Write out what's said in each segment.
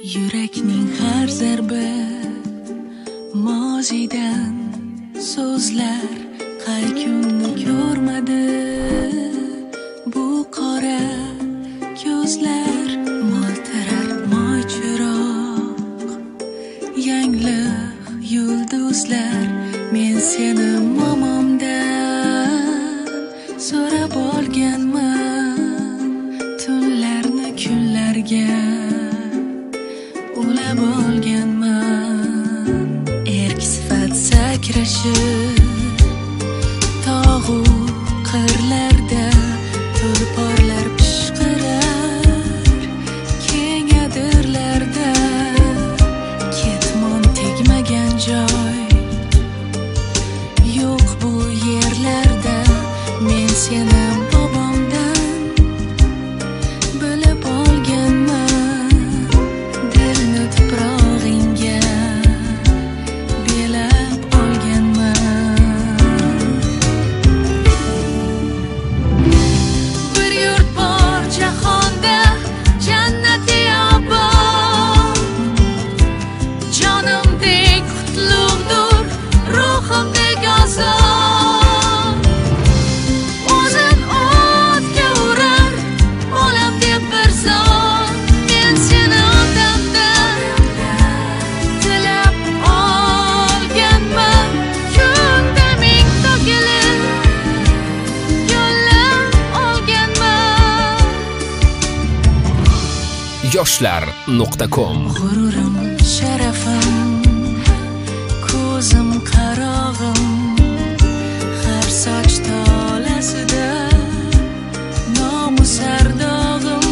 Yurakning har zarbi mozidan so'zlar qay kunni ko'rmadi bu qora ko'zlar mo'ltirar moy chiroq yangliq yulduzlar men seni momomdan so'rab olganman tunlarni kunlarga ulab olganman erk sifat sakrashib tog'u qirlarda tulporlar pishqirar keng adirlarda ketmon tegmagan joy yo'q bu yerlarda men seni bobomdan bilib olganman dilni tuprog'ingga belab olganman bir yurt bor jahonda jannati obod jonimdek qutlug'dur ruhimdek ozod o'zin o'tga urar bolam deb bir zot men seni otamdan tilab olganman kunda ming to'kilib yo'llab olganman yoshlar.com g'ururim sharafim ko'zim qarog'im har soch tolasida nomus ardog'im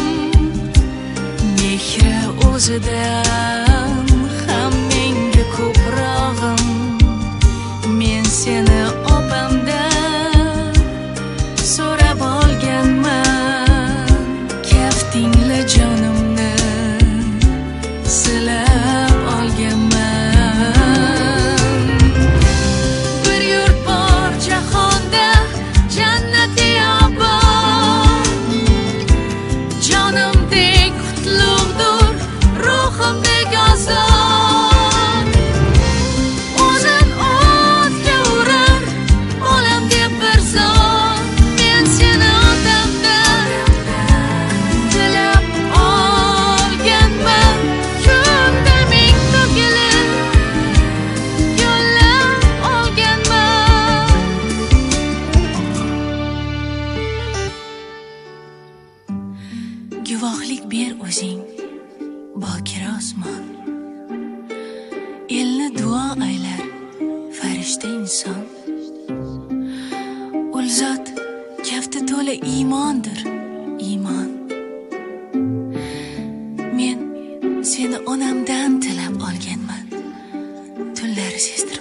mehri o'zidan ham menga ko'prog'im men seni opamdan so'rab olganman kaftingla jonimni silab olganman bir yurt bor jahonda jannati obod jonimdek qutlug'dur ruhimdek ozod o'zin o'tga urar bolam deb bir zot men seni otamdan tilab olganman kunda ming to'kilib yo'llab olganman guvohlik ber o'zing bokira osmon elni duo aylar farishta inson ul zot kafti to'la iymondir iymon men seni onamdan tilab olganman tunlari sezdirib